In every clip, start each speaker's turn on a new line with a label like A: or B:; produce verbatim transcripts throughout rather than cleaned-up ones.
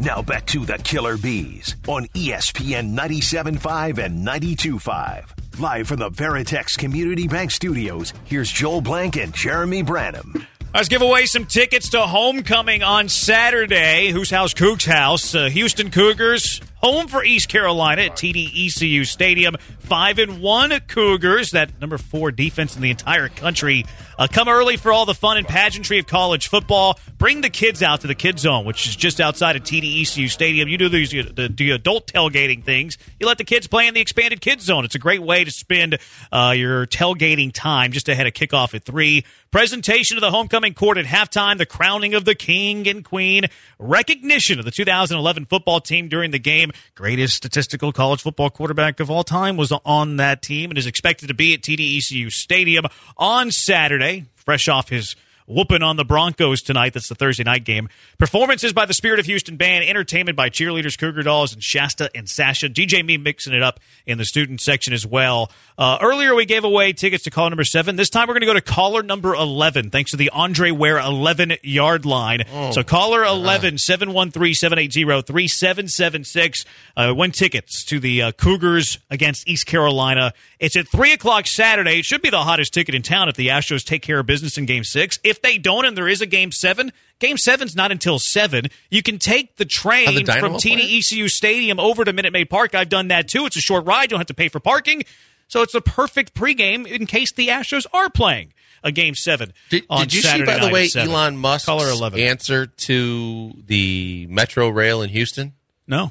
A: Now back to the Killer Bees on E S P N ninety-seven point five and ninety-two point five. Live from the Veritex Community Bank Studios, here's Joel Blank and Jeremy Branham.
B: Let's give away some tickets to homecoming on Saturday. Whose house? Coug's house. Uh, Houston Cougars home for East Carolina at T D E C U Stadium. Five and one Cougars, that number four defense in the entire country. Uh, come early for all the fun and pageantry of college football. Bring the kids out to the Kids Zone, which is just outside of T D E C U Stadium. You do these the, the adult tailgating things. You let the kids play in the expanded Kids Zone. It's a great way to spend uh, your tailgating time just ahead of kickoff at three. Presentation of the homecoming court at halftime, the crowning of the king and queen, recognition of the two thousand eleven football team during the game. Greatest statistical college football quarterback of all time was on that team and is expected to be at T D E C U Stadium on Saturday, fresh off his whooping on the Broncos tonight. That's the Thursday night game. Performances by the Spirit of Houston Band, entertainment by Cheerleaders, Cougar Dolls, and Shasta and Sasha. D J Me mixing it up in the student section as well. Uh, earlier we gave away tickets to caller number seven. This time we're going to go to caller number eleven, thanks to the Andre Ware eleven-yard line. Oh, so caller eleven, seven one three, seven eight zero, three seven seven six. Uh, win tickets to the uh, Cougars against East Carolina. It's at three o'clock Saturday. It should be the hottest ticket in town if the Astros take care of business in Game six. If they don't and there is a Game seven, Game seven's not until seven. You can take the train the from T D E C U Stadium over to Minute Maid Park. I've done that, too. It's a short ride. You don't have to pay for parking. So it's a perfect pregame in case the Astros are playing a Game seven
C: did,
B: on
C: did you
B: Saturday
C: see, by the way,
B: seven.
C: Elon Musk's answer to the Metro Rail in Houston?
B: No.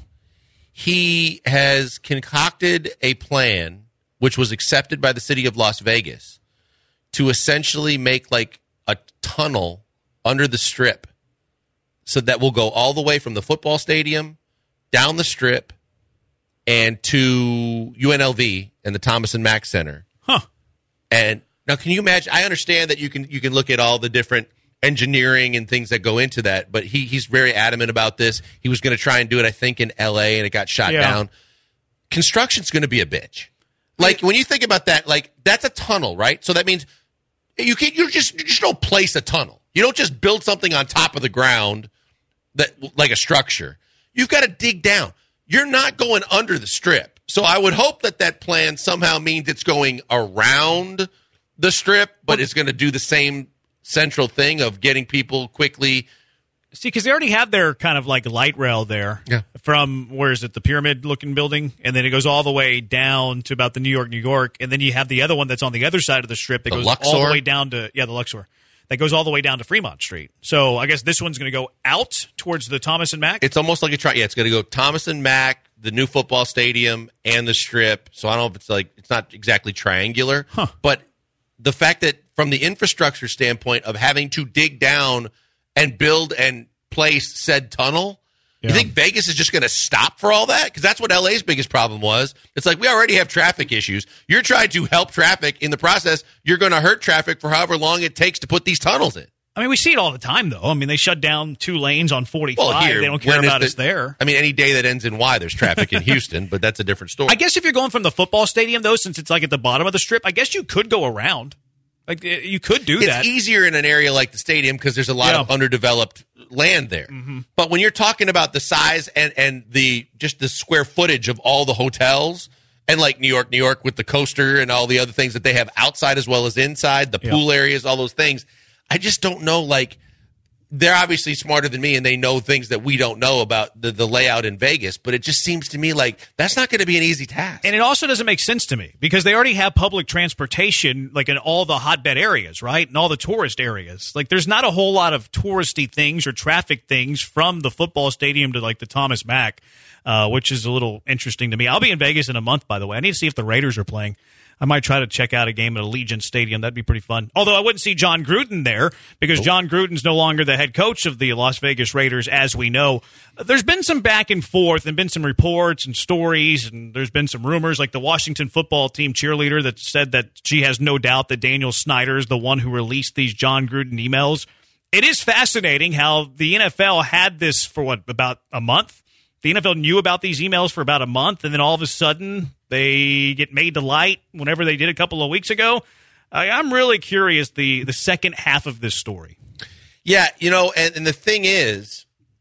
C: He has concocted a plan, which was accepted by the city of Las Vegas, to essentially make like a tunnel under the Strip, so that will go all the way from the football stadium down the Strip and to U N L V and the Thomas and Mack Center.
B: Huh.
C: And now, can you imagine? I understand that you can you can look at all the different engineering and things that go into that, but he he's very adamant about this. He was going to try and do it, I think, in L A, and it got shot
B: yeah.
C: down. Construction's going to be a bitch. Like, when you think about that, like, that's a tunnel, right? So that means you can't, you just, you just don't place a tunnel. You don't just build something on top of the ground that like a structure. You've got to dig down. You're not going under the Strip. So I would hope that that plan somehow means it's going around the Strip, but it's going to do the same central thing of getting people quickly.
B: See, because they already have their kind of like light rail there
C: yeah.
B: from, where is it, the pyramid-looking building? And then it goes all the way down to about the New York, New York. And then you have the other one that's on the other side of the Strip that
C: the
B: goes
C: Luxor?
B: all the way down to, yeah, the Luxor. That goes all the way down to Fremont Street. So I guess this one's going to go out towards the Thomas and Mack?
C: It's almost like a tri- yeah, it's going to go Thomas and Mack, the new football stadium, and the Strip. So I don't know if it's like, it's not exactly triangular.
B: Huh.
C: But the fact that from the infrastructure standpoint of having to dig down and build and place said tunnel, yeah. you think Vegas is just going to stop for all that? Because that's what L A's biggest problem was. It's like, we already have traffic issues. You're trying to help traffic. In the process, you're going to hurt traffic for however long it takes to put these tunnels in.
B: I mean, we see it all the time, though. I mean, they shut down two lanes on forty-five.
C: Well, here,
B: they don't care about
C: the,
B: us there.
C: I mean, any day that ends in Y, there's traffic in Houston, but that's a different story.
B: I guess if you're going from the football stadium, though, since it's like at the bottom of the Strip, I guess you could go around. Like, you could do
C: it's
B: that.
C: It's easier in an area like the stadium because there's a lot
B: yeah.
C: of underdeveloped land there.
B: Mm-hmm.
C: But when you're talking about the size and, and the just the square footage of all the hotels, and like New York, New York with the coaster and all the other things that they have outside as well as inside, the
B: yeah.
C: pool areas, all those things, I just don't know, like, they're obviously smarter than me and they know things that we don't know about the, the layout in Vegas, but it just seems to me like that's not going to be an easy task.
B: And it also doesn't make sense to me because they already have public transportation like in all the hotbed areas, right? And all the tourist areas. Like there's not a whole lot of touristy things or traffic things from the football stadium to like the Thomas Mack, uh, which is a little interesting to me. I'll be in Vegas in a month, by the way. I need to see if the Raiders are playing. I might try to check out a game at Allegiant Stadium. That'd be pretty fun. Although I wouldn't see John Gruden there because John Gruden's no longer the head coach of the Las Vegas Raiders, as we know. There's been some back and forth and been some reports and stories, and there's been some rumors like the Washington football team cheerleader that said that she has no doubt that Daniel Snyder is the one who released these John Gruden emails. It is fascinating how the N F L had this for, what, about a month? The N F L knew about these emails for about a month, and then all of a sudden they get made to light whenever they did a couple of weeks ago. I, I'm really curious the, the second half of this story.
C: Yeah, you know, and, and the thing is,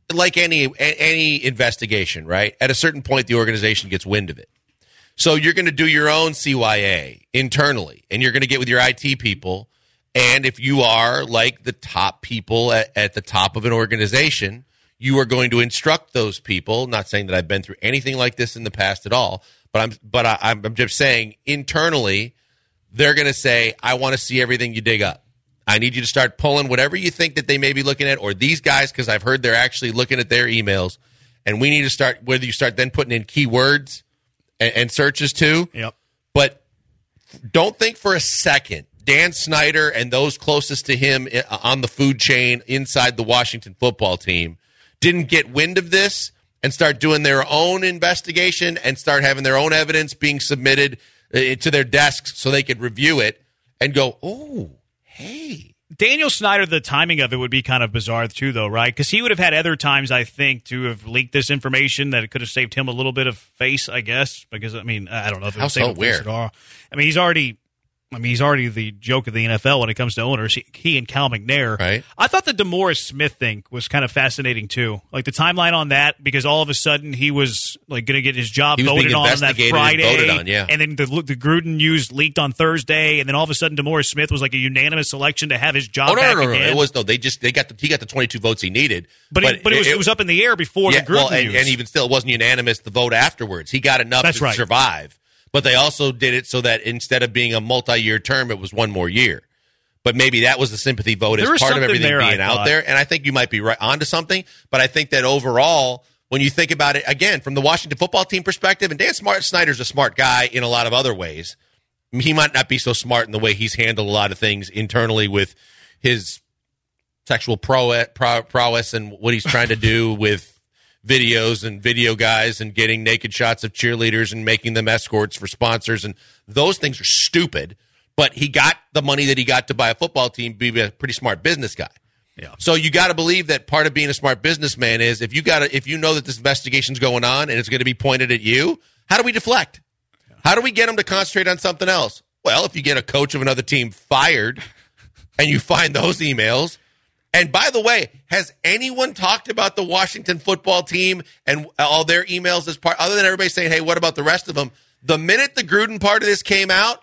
C: like any any investigation, right? At a certain point, the organization gets wind of it. So you're going to do your own C Y A internally, and you're going to get with your I T people. And if you are like the top people at, at the top of an organization, you are going to instruct those people. Not saying that I've been through anything like this in the past at all, but I'm but I, I'm just saying internally, they're going to say, I want to see everything you dig up. I need you to start pulling whatever you think that they may be looking at, or these guys, because I've heard they're actually looking at their emails, and we need to start, whether you start then putting in keywords and, and searches too.
B: Yep.
C: But don't think for a second Dan Snyder and those closest to him on the food chain inside the Washington football team didn't get wind of this and start doing their own investigation and start having their own evidence being submitted uh, to their desks so they could review it and go, oh, hey.
B: Daniel Snyder, the timing of it would be kind of bizarre, too, though, right? Because he would have had other times, I think, to have leaked this information that it could have saved him a little bit of face, I guess. Because, I mean, I don't know if it
C: How
B: would save
C: so
B: him face
C: weird?
B: at all. I mean, he's already... I mean, he's already the joke of the N F L when it comes to owners. He, he and Cal McNair.
C: Right.
B: I thought the DeMaurice Smith thing was kind of fascinating, too. Like, the timeline on that, because all of a sudden he was, like, going to get his job
C: He was
B: voted
C: being
B: on that
C: investigated and
B: Friday.
C: voted on, yeah.
B: And then the, the Gruden news leaked on Thursday, and then all of a sudden DeMaurice Smith was, like, a unanimous selection to have his job
C: Oh, no,
B: back
C: no, no, no.
B: again.
C: It was, no, they just, they got the, he got the twenty-two votes he needed.
B: But, it, but it, was, it, it was up in the air before
C: yeah,
B: the Gruden
C: well, and,
B: news.
C: and even still, it wasn't unanimous, the vote afterwards. He got enough
B: That's
C: to
B: right.
C: survive. But they also did it so that instead of being a multi-year term, it was one more year. But maybe that was the sympathy vote as
B: There was
C: part of
B: something
C: everything
B: there,
C: being
B: I
C: out
B: thought.
C: there. And I think you might be right onto something. But I think that overall, when you think about it, again, from the Washington football team perspective, and Dan Smart Snyder's a smart guy in a lot of other ways. He might not be so smart in the way he's handled a lot of things internally with his sexual prowess, prowess and what he's trying to do with videos and video guys and getting naked shots of cheerleaders and making them escorts for sponsors. And those things are stupid. But he got the money that he got to buy a football team, be a pretty smart business guy.
B: Yeah.
C: So you got to believe that part of being a smart businessman is if you got to, if you know that this investigation's going on and it's going to be pointed at you, how do we deflect? How do we get them to concentrate on something else? Well, if you get a coach of another team fired and you find those emails. And by the way, has anyone talked about the Washington football team and all their emails as part, other than everybody saying, hey, what about the rest of them? The minute the Gruden part of this came out,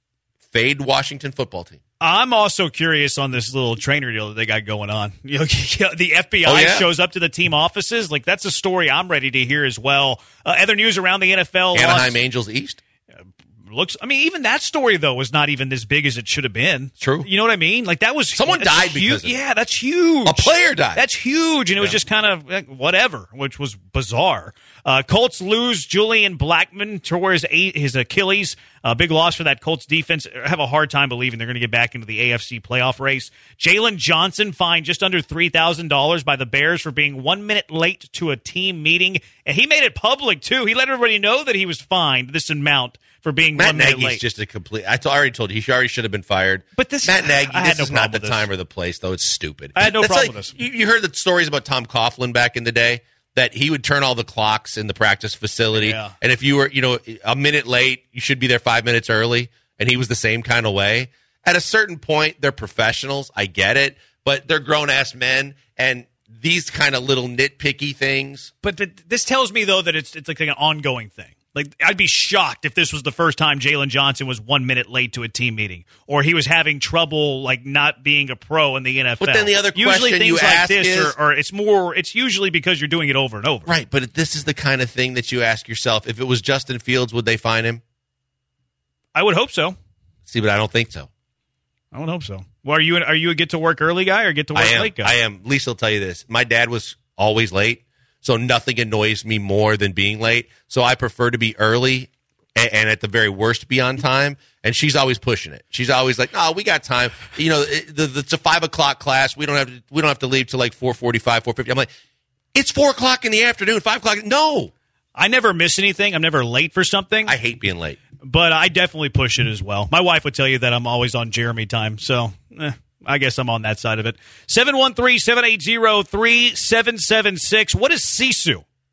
C: fade Washington football team.
B: I'm also curious on this little trainer deal that they got going on. You know, the F B I
C: Oh, yeah.
B: shows up to the team offices. Like, that's a story I'm ready to hear as well. Uh, other news around the N F L.
C: Anaheim
B: lost,
C: Angels East.
B: looks. I mean, even that story though was not even as big as it should have been.
C: True.
B: You know what I mean? Like that was
C: Someone
B: that's
C: died
B: huge.
C: because of it.
B: Yeah, that's huge.
C: A player died.
B: That's huge, and it was
C: Yeah.
B: just kind of like, whatever, which was bizarre. Uh, Colts lose Julian Blackmon tore his, his Achilles. A uh, big loss for that Colts defense. I have a hard time believing they're going to get back into the A F C playoff race. Jalen Johnson fined just under three thousand dollars by the Bears for being one minute late to a team meeting. And he made it public, too. He let everybody know that he was fined this amount for being
C: Matt
B: one minute
C: Nagy's
B: late.
C: just a complete. I t- already told you he already should have been fired.
B: But this-
C: Matt Nagy,
B: I had
C: this
B: no
C: is not
B: problem
C: the
B: with this.
C: time or the place, though. It's stupid.
B: I had no
C: That's
B: problem
C: like-
B: with this.
C: You, you heard the stories about Tom Coughlin back in the day that he would turn all the clocks in the practice facility,
B: Yeah.
C: and if you were, you know, a minute late, you should be there five minutes early. And he was the same kind of way. At a certain point, they're professionals. I get it, but they're grown ass men, and these kind of little nitpicky things.
B: But, but this tells me, though, that it's it's like an ongoing thing. Like, I'd be shocked if this was the first time Jalen Johnson was one minute late to a team meeting, or he was having trouble, like, not being a pro in the N F L.
C: But then the other
B: usually
C: question
B: things
C: you
B: like
C: ask
B: this
C: is-
B: are, are it's more. It's usually because you're doing it over and over.
C: Right, but this is the kind of thing that you ask yourself: if it was Justin Fields, would they fine him?
B: I would hope so.
C: See, but I don't think so.
B: I would hope so. Well, are you an, are you a get to work early guy or get to work
C: I am.
B: late guy?
C: I am. Lisa will tell you this. My dad was always late, so nothing annoys me more than being late. So I prefer to be early and, and at the very worst be on time. And she's always pushing it. She's always like, "Oh, we got time. You know, it, the, the, it's a five o'clock class. We don't have to. We don't have to leave till like four forty-five, four fifty." I'm like, "It's four o'clock in the afternoon. Five o'clock? No."
B: I never miss anything. I'm never late for something.
C: I hate being late.
B: But I definitely push it as well. My wife would tell you that I'm always on Jeremy time, so eh, I guess I'm on that side of it. seven one three, seven eight zero, three seven seven six. What is Sisu?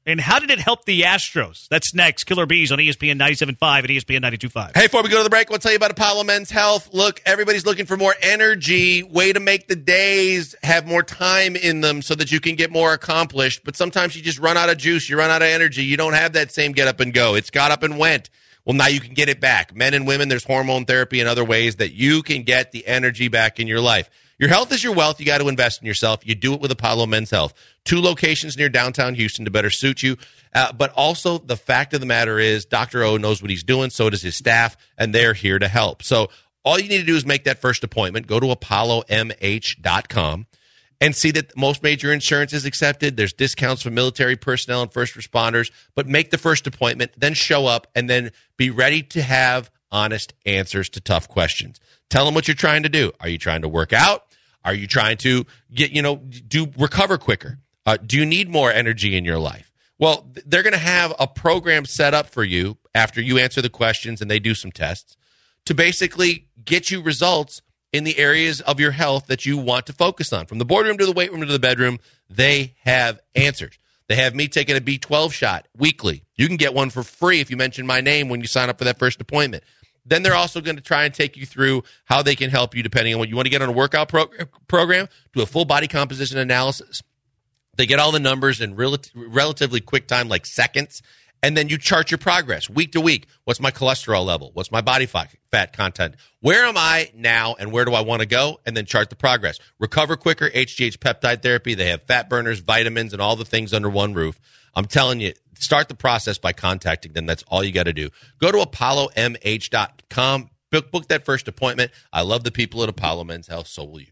B: And how did it help the Astros? That's next. Killer Bees on E S P N ninety-seven point five and E S P N ninety-two point five.
C: Hey, before we go to the break, we'll tell you about Apollo Men's Health. Look, everybody's looking for more energy, way to make the days have more time in them so that you can get more accomplished. But sometimes you just run out of juice. You run out of energy. You don't have that same get up and go. It's got up and went. Well, now you can get it back. Men and women, there's hormone therapy and other ways that you can get the energy back in your life. Your health is your wealth. You got to invest in yourself. You do it with Apollo Men's Health. Two locations near downtown Houston to better suit you. Uh, but also the fact of the matter is Doctor O knows what he's doing. So does his staff, and they're here to help. So all you need to do is make that first appointment. Go to apollo m h dot com and see that most major insurance is accepted. There's discounts for military personnel and first responders. But make the first appointment, then show up, and then be ready to have honest answers to tough questions. Tell them what you're trying to do. Are you trying to work out? Are you trying to get, you know, do recover quicker? Uh, do you need more energy in your life? Well, they're going to have a program set up for you after you answer the questions and they do some tests to basically get you results in the areas of your health that you want to focus on. From the boardroom to the weight room to the bedroom, they have answers. They have me taking a B twelve shot weekly. You can get one for free if you mention my name when you sign up for that first appointment. Then they're also going to try and take you through how they can help you depending on what you want to get on a workout pro- program, do a full body composition analysis. They get all the numbers in rel- relatively quick time, like seconds, and then you chart your progress week to week. What's my cholesterol level? What's my body fat content? Where am I now, and where do I want to go? And then chart the progress. Recover quicker, H G H peptide therapy. They have fat burners, vitamins, and all the things under one roof. I'm telling you, start the process by contacting them. That's all you got to do. Go to apollo m h dot com. Book, book that first appointment. I love the people at Apollo Men's Health. So will you.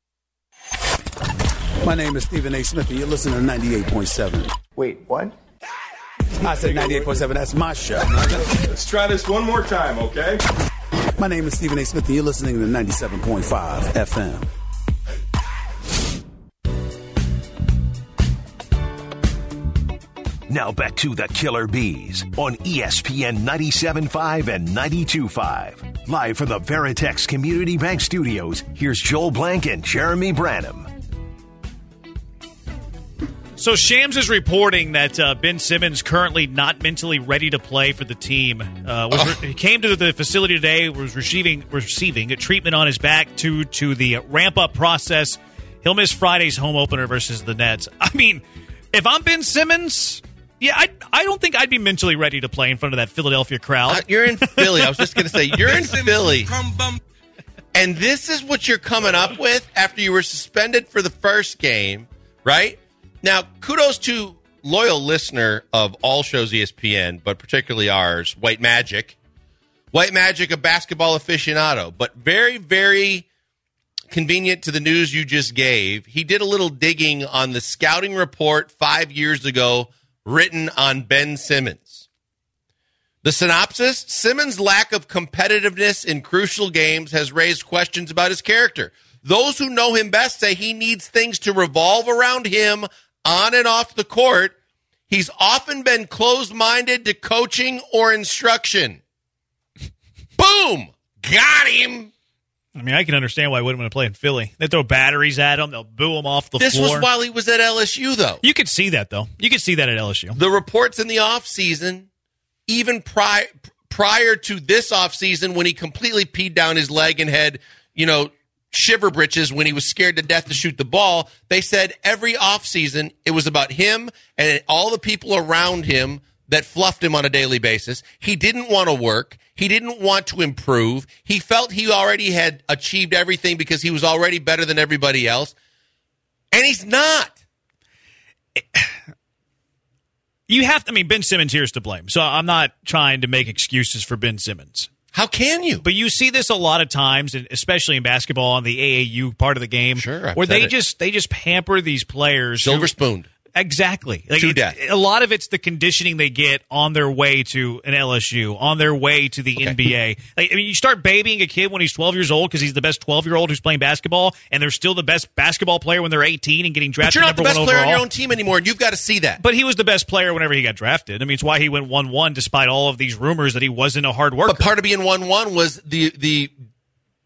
D: My name is Stephen A. Smith, and you're listening to ninety-eight point seven.
E: Wait, what?
D: I said ninety-eight point seven. That's my show.
E: Let's try this one more time, okay?
D: My name is Stephen A. Smith, and you're listening to ninety-seven point five F M.
A: Now back to the Killer Bees on E S P N ninety-seven point five and ninety-two point five. Live from the Veritex Community Bank Studios, here's Joel Blank and Jeremy Branham.
B: So Shams is reporting that uh, Ben Simmons currently not mentally ready to play for the team. Uh, was re- he came to the facility today, was receiving receiving a treatment on his back to to the ramp up process. He'll miss Friday's home opener versus the Nets. I mean, if I'm Ben Simmons, yeah, I I don't think I'd be mentally ready to play in front of that Philadelphia crowd.
C: Uh, you're in Philly. I was just going to say, you're in Philly. And this is what you're coming up with after you were suspended for the first game, right? Now, kudos to loyal listener of all shows E S P N, but particularly ours, White Magic. White Magic, a basketball aficionado, but very, very convenient to the news you just gave. He did a little digging on the scouting report five years ago written on Ben Simmons. The synopsis: Simmons' lack of competitiveness in crucial games has raised questions about his character. Those who know him best say he needs things to revolve around him on and off the court. He's often been closed-minded to coaching or instruction. Boom! Got him!
B: I mean, I can understand why I wouldn't want to play in Philly. They throw batteries at him. They'll boo him off the
C: this
B: floor.
C: This was while he was at L S U, though.
B: You could see that, though. You could see that at L S U.
C: The reports in the offseason, even prior, prior to this offseason when he completely peed down his leg and had, you know, shiver britches when he was scared to death to shoot the ball, they said every offseason it was about him and all the people around him that fluffed him on a daily basis. He didn't want to work. He didn't want to improve. He felt he already had achieved everything because he was already better than everybody else. And he's not.
B: You have to, I mean, Ben Simmons here is to blame. So I'm not trying to make excuses for Ben Simmons.
C: How can you?
B: But you see this a lot of times, and especially in basketball on the A A U part of the game,
C: sure,
B: where they
C: it.
B: just they just pamper these players.
C: Silver
B: who,
C: spooned.
B: Exactly. Like
C: to
B: it,
C: death.
B: A lot of it's the conditioning they get on their way to an L S U, on their way to the okay. N B A. Like, I mean, you start babying a kid when he's twelve years old because he's the best twelve-year-old who's playing basketball, and they're still the best basketball player when they're eighteen and getting drafted.
C: But you're not
B: number
C: the best
B: one
C: player
B: overall.
C: on your own team anymore, and you've got to see that.
B: But he was the best player whenever he got drafted. I mean, it's why he went one one despite all of these rumors that he wasn't a hard worker.
C: But part of being one one was the the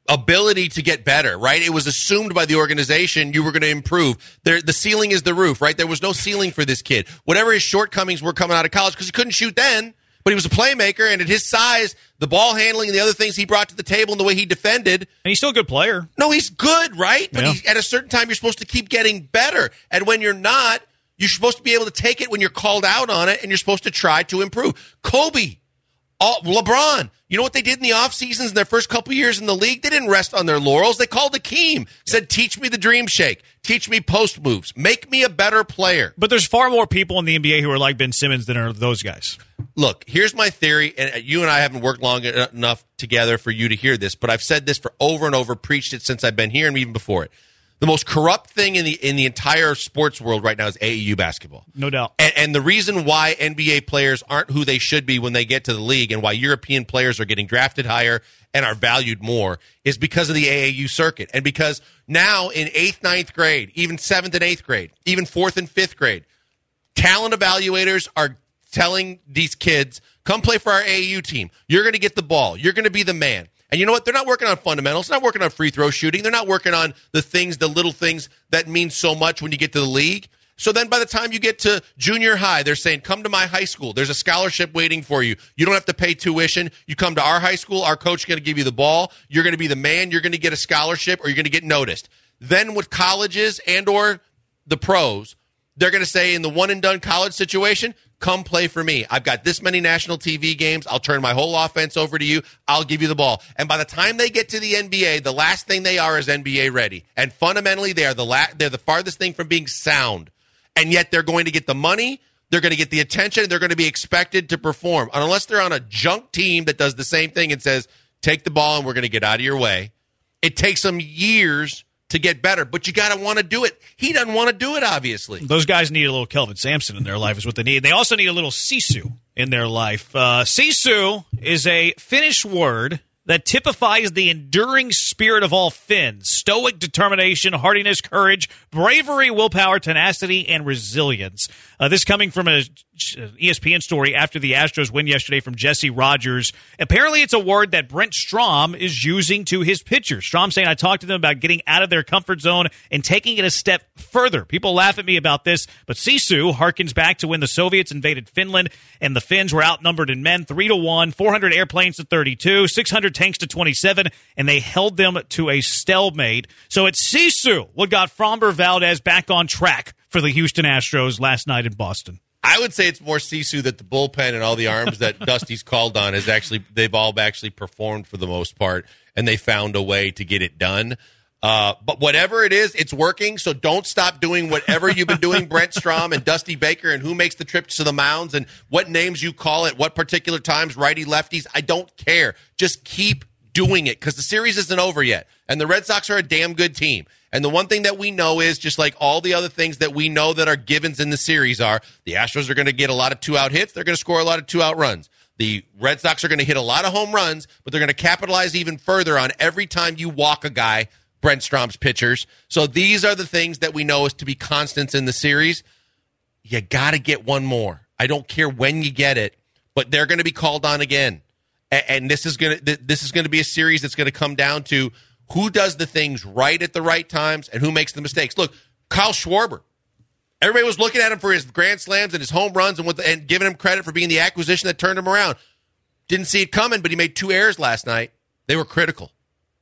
C: ability to get better, right? It was assumed by the organization you were going to improve. There, the ceiling is the roof, right? There was no ceiling for this kid. Whatever his shortcomings were coming out of college, because he couldn't shoot then, but he was a playmaker, and at his size, the ball handling and the other things he brought to the table and the way he defended.
B: And he's still a good player.
C: No, he's good, right? But
B: Yeah.
C: he's, at a certain time, you're supposed to keep getting better. And when you're not, you're supposed to be able to take it when you're called out on it, and you're supposed to try to improve. Kobe, all, LeBron, you know what they did in the off seasons in their first couple years in the league? They didn't rest on their laurels. They called Akeem, said, teach me the dream shake. Teach me post moves. Make me a better player.
B: But there's far more people in the N B A who are like Ben Simmons than are those guys.
C: Look, here's my theory, and you and I haven't worked long enough together for you to hear this, but I've said this for over and over, preached it since I've been here and even before it. The most corrupt thing in the in the entire sports world right now is A A U basketball.
B: No doubt.
C: And, and the reason why N B A players aren't who they should be when they get to the league, and why European players are getting drafted higher and are valued more, is because of the A A U circuit. And because now in eighth, ninth grade, even seventh and eighth grade, even fourth and fifth grade, talent evaluators are telling these kids, come play for our A A U team. You're going to get the ball. You're going to be the man. And you know what? They're not working on fundamentals. They're not working on free throw shooting. They're not working on the things, the little things that mean so much when you get to the league. So then by the time you get to junior high, they're saying, come to my high school. There's a scholarship waiting for you. You don't have to pay tuition. You come to our high school. Our coach is going to give you the ball. You're going to be the man. You're going to get a scholarship, or you're going to get noticed. Then with colleges and or the pros, they're going to say in the one-and-done college situation, come play for me. I've got this many national T V games. I'll turn my whole offense over to you. I'll give you the ball. And by the time they get to the N B A, the last thing they are is N B A ready. And fundamentally, they are the la- they're the farthest thing from being sound. And yet they're going to get the money, they're going to get the attention, and they're going to be expected to perform. And unless they're on a junk team that does the same thing and says, take the ball and we're going to get out of your way, it takes them years to get better, but you got to want to do it. He doesn't want to do it, obviously.
B: Those guys need a little Kelvin Sampson in their life is what they need. They also need a little sisu in their life. Uh, sisu is a Finnish word that typifies the enduring spirit of all Finns: stoic determination, hardiness, courage, bravery, willpower, tenacity, and resilience. Uh, this coming from a E S P N story after the Astros win yesterday from Jesse Rogers. Apparently, it's a word that Brent Strom is using to his pitchers. Strom saying, I talked to them about getting out of their comfort zone and taking it a step further. People laugh at me about this, but sisu harkens back to when the Soviets invaded Finland and the Finns were outnumbered in men three to one, four hundred airplanes to thirty-two, six hundred tanks to twenty-seven, and they held them to a stalemate. So it's sisu what got Framber Valdez back on track for the Houston Astros last night in Boston.
C: I would say it's more sisu that the bullpen and all the arms that Dusty's called on is actually, they've all actually performed for the most part, and they found a way to get it done. Uh, but whatever it is, it's working, so don't stop doing whatever you've been doing, Brent Strom and Dusty Baker, and who makes the trips to the mounds and what names you call it, what particular times, righty, lefties. I don't care. Just keep doing it, because the series isn't over yet, and the Red Sox are a damn good team. And the one thing that we know is, just like all the other things that we know that are givens in the series are, the Astros are going to get a lot of two-out hits. They're going to score a lot of two-out runs. The Red Sox are going to hit a lot of home runs, but they're going to capitalize even further on every time you walk a guy, Brent Strom's pitchers. So these are the things that we know is to be constants in the series. You got to get one more. I don't care when you get it, but they're going to be called on again. And this is going to this is going to be a series that's going to come down to who does the things right at the right times and who makes the mistakes. Look, Kyle Schwarber. Everybody was looking at him for his grand slams and his home runs and, with the, and giving him credit for being the acquisition that turned him around. Didn't see it coming, but he made two errors last night. They were critical.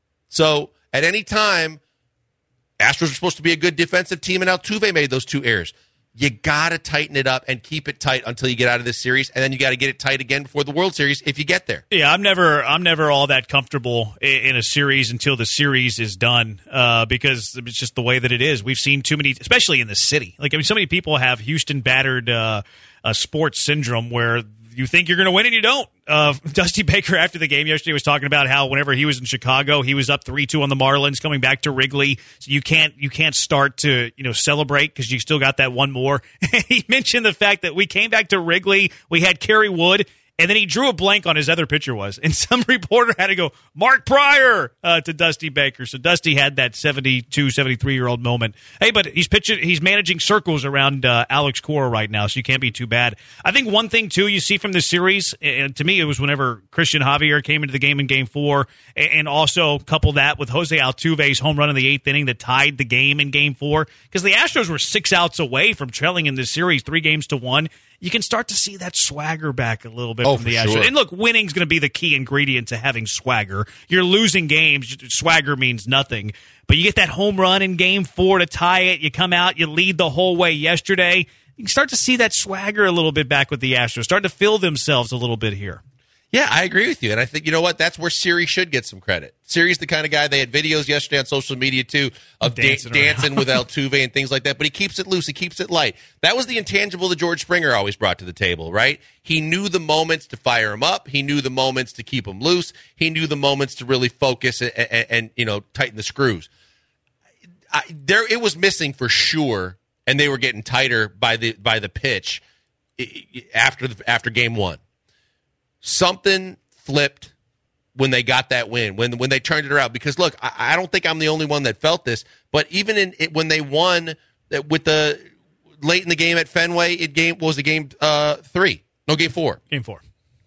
C: So at any time, Astros were supposed to be a good defensive team, and Altuve made those two errors. You got to tighten it up and keep it tight until you get out of this series, and then you got to get it tight again before the World Series if you get there.
B: Yeah, I'm never I'm never all that comfortable in a series until the series is done uh, because it's just the way that it is. We've seen too many, especially in the city. Like, I mean, so many people have Houston battered uh, uh, sports syndrome where you think you're going to win and you don't. Uh, Dusty Baker, after the game yesterday, was talking about how whenever he was in Chicago, he was up three two on the Marlins, coming back to Wrigley. So you can't you can't start to you know celebrate because you still got that one more. He mentioned the fact that we came back to Wrigley, we had Kerry Wood, And then he drew a blank on his other pitcher was. And some reporter had to go, Mark Pryor, uh, to Dusty Baker. So Dusty had that seventy-two, seventy-three-year-old moment. Hey, but he's pitching, he's managing circles around uh, Alex Cora right now, so you can't be too bad. I think one thing, too, you see from this series, and to me it was whenever Christian Javier came into the game in Game four, and also couple that with Jose Altuve's home run in the eighth inning that tied the game in Game four, because the Astros were six outs away from trailing in this series, three games to one. You can start to see that swagger back a little bit
C: oh,
B: from the
C: for
B: Astros.
C: Sure.
B: And look, winning's going to be the key ingredient to having swagger. You're losing games, swagger means nothing. But you get that home run in Game four to tie it. You come out, you lead the whole way yesterday. You can start to see that swagger a little bit back with the Astros, starting to feel themselves a little bit here.
C: Yeah, I agree with you. And I think, you know what, that's where Siri should get some credit. Siri's the kind of guy, they had videos yesterday on social media, too, of dancing, da- dancing with Altuve and things like that. But he keeps it loose. He keeps it light. That was the intangible that George Springer always brought to the table, right? He knew the moments to fire him up. He knew the moments to keep him loose. He knew the moments to really focus and, and, and you know, tighten the screws. I, there, it was missing for sure, and they were getting tighter by the by the pitch after the, after game one. Something flipped when they got that win, when when they turned it around. Because, look, I, I don't think I'm the only one that felt this, but even in it, when they won with the late in the game at Fenway, it game what was it game uh, three? No, game four.
B: Game four.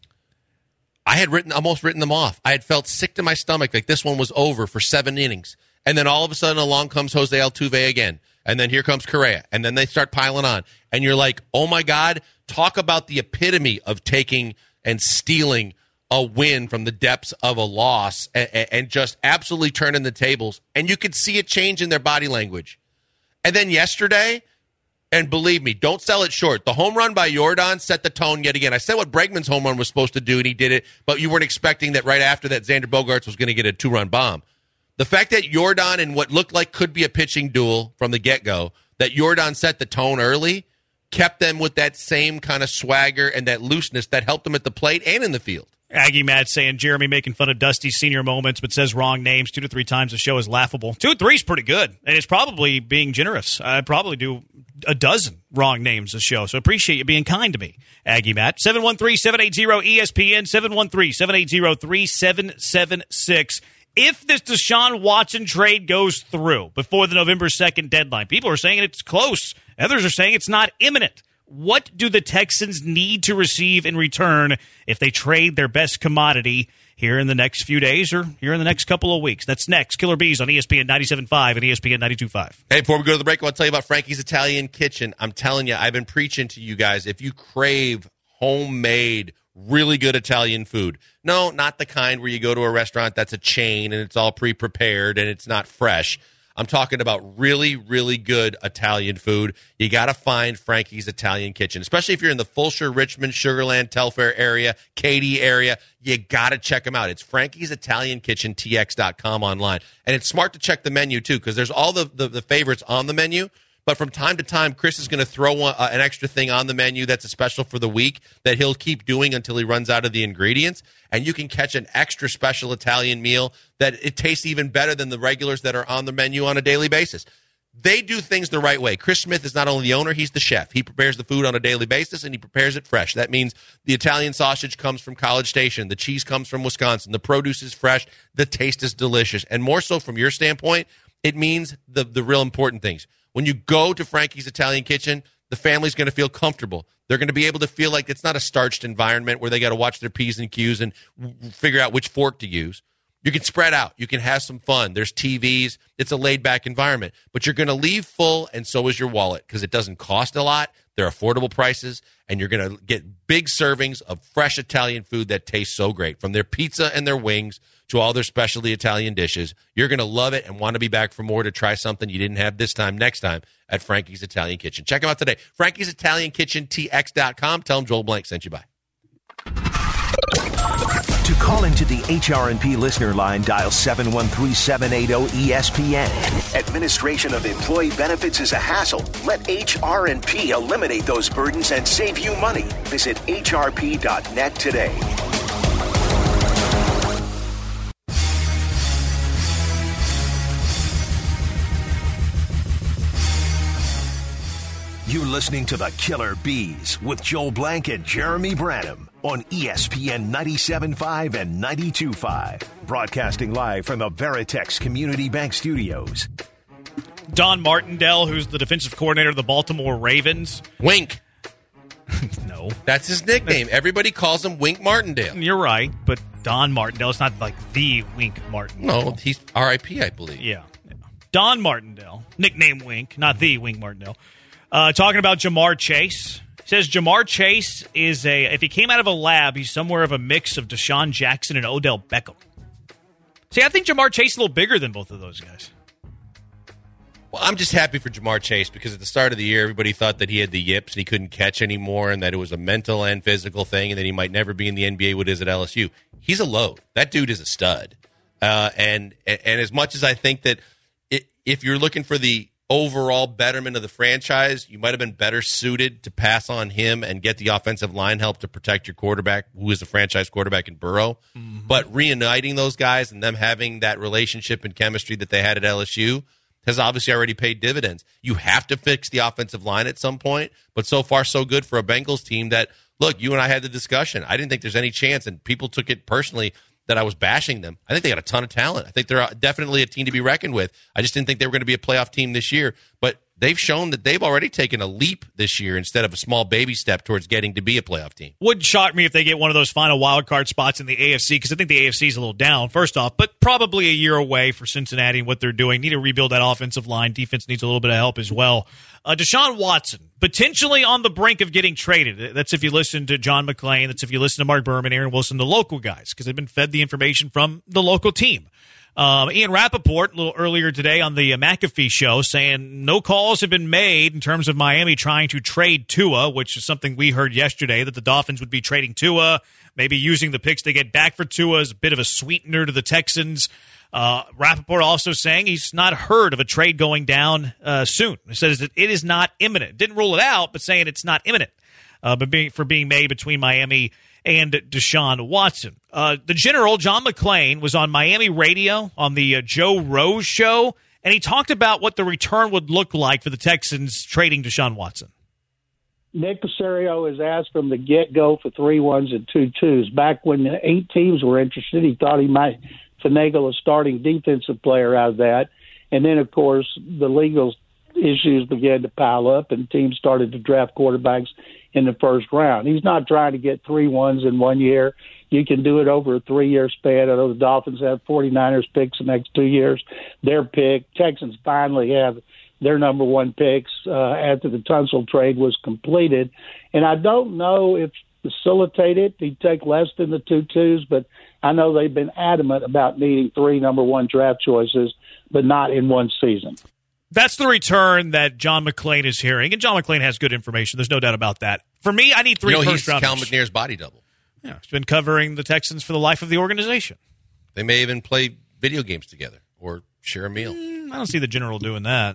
C: I had written almost written them off. I had felt sick to my stomach, like this one was over for seven innings. And then all of a sudden along comes Jose Altuve again. And then here comes Correa. And then they start piling on. And you're like, oh, my God, talk about the epitome of taking – and stealing a win from the depths of a loss and, and just absolutely turning the tables. And you could see it change in their body language. And then yesterday, and believe me, don't sell it short. The home run by Yordan set the tone yet again. I said what Bregman's home run was supposed to do, and he did it, but you weren't expecting that right after that Xander Bogaerts was going to get a two-run bomb. The fact that Yordan and what looked like could be a pitching duel from the get-go, that Yordan set the tone early, kept them with that same kind of swagger and that looseness that helped them at the plate and in the field.
B: Aggie Matt saying Jeremy making fun of Dusty's senior moments, but says wrong names two to three times. The show is laughable. Two, three's pretty good, and it's probably being generous. I'd probably do a dozen wrong names a show, so appreciate you being kind to me, Aggie Matt. seven one three, seven eight zero, E S P N, seven one three, seven eight zero, three seven seven six. If this Deshaun Watson trade goes through before the November second deadline, people are saying it's close. Others are saying it's not imminent. What do the Texans need to receive in return if they trade their best commodity here in the next few days or here in the next couple of weeks? That's next. Killer Bees on E S P N ninety-seven point five and E S P N ninety-two point five.
C: Hey, before we go to the break, I want to tell you about Frankie's Italian Kitchen. I'm telling you, I've been preaching to you guys. If you crave homemade, really good Italian food, no, not the kind where you go to a restaurant that's a chain and it's all pre-prepared and it's not fresh. I'm talking about really, really good Italian food. You got to find Frankie's Italian Kitchen, especially if you're in the Fulshire, Richmond, Sugarland, Telfair area, Katy area. You got to check them out. It's Frankie's Italian Kitchen, T X dot com online. And it's smart to check the menu, too, because there's all the, the, the favorites on the menu. But from time to time, Chris is going to throw one, uh, an extra thing on the menu that's a special for the week that he'll keep doing until he runs out of the ingredients. And you can catch an extra special Italian meal that it tastes even better than the regulars that are on the menu on a daily basis. They do things the right way. Chris Smith is not only the owner, he's the chef. He prepares the food on a daily basis, and he prepares it fresh. That means the Italian sausage comes from College Station. The cheese comes from Wisconsin. The produce is fresh. The taste is delicious. And more so from your standpoint, it means the, the real important things. When you go to Frankie's Italian Kitchen, the family's going to feel comfortable. They're going to be able to feel like it's not a starched environment where they got to watch their P's and Q's and figure out which fork to use. You can spread out. You can have some fun. There's T Vs. It's a laid-back environment. But you're going to leave full, and so is your wallet, because it doesn't cost a lot. They're affordable prices, and you're going to get big servings of fresh Italian food that tastes so great. From their pizza and their wings to all their specialty Italian dishes, you're going to love it and want to be back for more to try something you didn't have this time next time at Frankie's Italian Kitchen. Check them out today. Frankie's Italian Kitchen, T X dot com. Tell them Joel Blank sent you by.
A: To call into the H R and P listener line, dial seven one three, seven eight zero, E S P N. Administration of employee benefits is a hassle. Let H R and P eliminate those burdens and save you money. Visit H R P dot net today. You're listening to the Killer Bees with Joel Blank and Jeremy Branham on E S P N ninety-seven point five and ninety-two point five. Broadcasting live from the Veritex Community Bank Studios.
B: Don Martindale, who's the defensive coordinator of the Baltimore Ravens.
C: Wink.
B: No.
C: That's his nickname. Everybody calls him Wink Martindale.
B: You're right, but Don Martindale, it's not like the Wink Martindale.
C: No, he's R I P, I believe.
B: Yeah. yeah. Don Martindale, nickname Wink, not the Wink Martindale. Uh, talking about Jamar Chase. He says Jamar Chase is a, if he came out of a lab, he's somewhere of a mix of Deshaun Jackson and Odell Beckham. See, I think Jamar Chase is a little bigger than both of those guys.
C: Well, I'm just happy for Jamar Chase because at the start of the year, everybody thought that he had the yips and he couldn't catch anymore and that it was a mental and physical thing and that he might never be in the N B A what is at L S U. He's a load. That dude is a stud. Uh, and, and as much as I think that it, if you're looking for the overall betterment of the franchise, you might have been better suited to pass on him and get the offensive line help to protect your quarterback, who is a franchise quarterback in Burrow. Mm-hmm. But reuniting those guys and them having that relationship and chemistry that they had at L S U has obviously already paid dividends. You have to fix the offensive line at some point, but so far so good for a Bengals team that, look, you and I had the discussion. I didn't think there's any chance, and people took it personally that I was bashing them. I think they got a ton of talent. I think they're definitely a team to be reckoned with. I just didn't think they were going to be a playoff team this year. But they've shown that they've already taken a leap this year instead of a small baby step towards getting to be a playoff team.
B: Wouldn't shock me if they get one of those final wild card spots in the A F C, because I think the A F C is a little down, first off, but probably a year away for Cincinnati and what they're doing. Need to rebuild that offensive line. Defense needs a little bit of help as well. Uh, Deshaun Watson, potentially on the brink of getting traded. That's if you listen to John McClain. That's if you listen to Mark Berman, Aaron Wilson, the local guys, because they've been fed the information from the local team. Um, Ian Rappaport, a little earlier today on the uh, McAfee show, saying no calls have been made in terms of Miami trying to trade Tua, which is something we heard yesterday, that the Dolphins would be trading Tua, maybe using the picks they get back for Tua as a bit of a sweetener to the Texans. Uh, Rappaport also saying he's not heard of a trade going down uh, soon. He says that it is not imminent. Didn't rule it out, but saying it's not imminent uh, but being, for being made between Miami and Deshaun Watson. Uh, the general, John McClain, was on Miami radio on the uh, Joe Rose show, and he talked about what the return would look like for the Texans trading Deshaun Watson.
F: Nick Caserio has asked from the get-go for three ones and two twos. Back when eight teams were interested, he thought he might finagle a starting defensive player out of that. And then, of course, the legal issues began to pile up, and teams started to draft quarterbacks in the first round. He's not trying to get three ones in one year. You can do it over a three-year span. I know the Dolphins have 49ers picks the next two years. Their pick. Texans finally have their number one picks uh, after the Tunsil trade was completed. And I don't know if facilitate it, he'd take less than the two twos, but I know they've been adamant about needing three number one draft choices, but not in one season.
B: That's the return that John McClain is hearing, and John McClain has good information. There's no doubt about that. For me, I need three
C: you know,
B: first rounders.
C: Cal McNair's body double.
B: Yeah, he's been covering the Texans for the life of the organization.
C: They may even play video games together or share a meal.
B: Mm, I don't see the general doing that.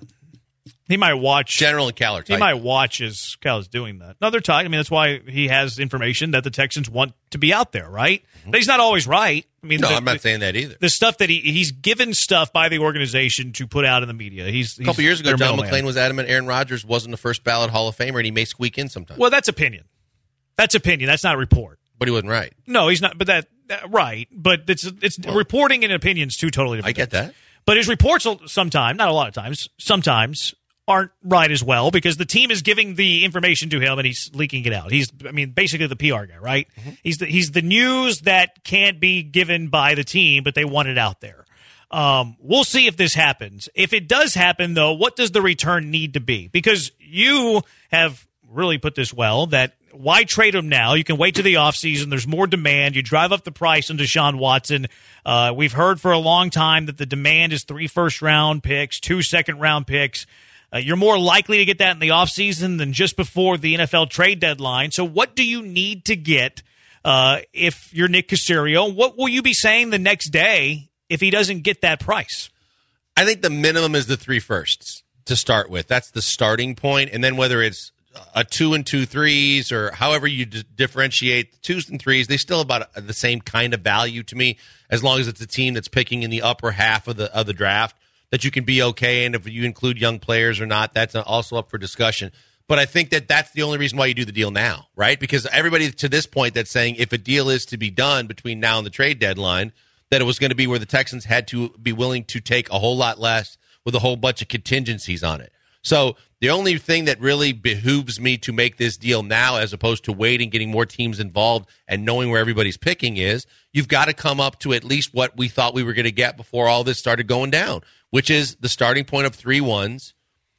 B: He might watch.
C: General and Cal are tight.
B: He might watch as Cal is doing that. No, they're tight. I mean, that's why he has information that the Texans want to be out there, right? Mm-hmm. But he's not always right. I mean,
C: no,
B: the,
C: I'm not
B: the,
C: saying that either.
B: The stuff that he he's given stuff by the organization to put out in the media. He's,
C: a couple
B: he's
C: years ago, John McClain
B: man.
C: was adamant Aaron Rodgers wasn't the first ballot Hall of Famer, and he may squeak in sometimes.
B: Well, that's opinion. That's opinion. That's not a report.
C: But he wasn't right.
B: No, he's not. But that, that right. But it's it's well, reporting and opinions two totally different.
C: I get
B: things.
C: that.
B: But his reports sometimes, not a lot of times, sometimes aren't right as well because the team is giving the information to him and he's leaking it out. He's, I mean, basically the P R guy, right? Mm-hmm. He's the he's the news that can't be given by the team, but they want it out there. Um, we'll see if this happens. If it does happen, though, what does the return need to be? Because you have really put this well that why trade him now? You can wait to the offseason. There's more demand. You drive up the price on Deshaun Watson. Uh, we've heard for a long time that the demand is three first-round picks, two second-round picks. Uh, you're more likely to get that in the offseason than just before the N F L trade deadline. So what do you need to get uh, if you're Nick Caserio? What will you be saying the next day if he doesn't get that price?
C: I think the minimum is the three firsts to start with. That's the starting point. And then whether it's a two and two threes or however you d- differentiate the twos and threes, they still about the same kind of value to me as long as it's a team that's picking in the upper half of the of the draft. That you can be okay, and if you include young players or not, that's also up for discussion. But I think that that's the only reason why you do the deal now, right? Because everybody to this point that's saying if a deal is to be done between now and the trade deadline, that it was going to be where the Texans had to be willing to take a whole lot less with a whole bunch of contingencies on it. So the only thing that really behooves me to make this deal now as opposed to waiting, getting more teams involved, and knowing where everybody's picking is, you've got to come up to at least what we thought we were going to get before all this started going down, which is the starting point of three ones,